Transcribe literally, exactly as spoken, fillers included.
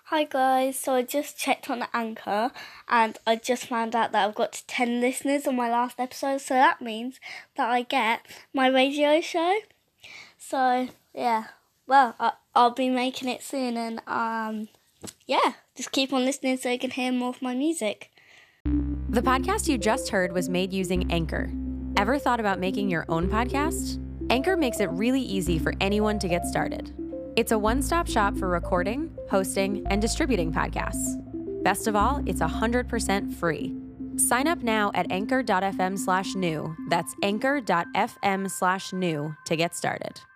Hi guys, so I just checked on Anchor and I just found out that I've got ten listeners on my last episode, so that means that I get my radio show. So yeah, well, I, I'll be making it soon and um, yeah, just keep on listening so you can hear more of my music. The podcast you just heard was made using Anchor. Ever thought about making your own podcast? Anchor makes it really easy for anyone to get started. It's a one-stop shop for recording, hosting, and distributing podcasts. Best of all, it's one hundred percent free. Sign up now at anchor.fm slash new. That's anchor.fm slash new to get started.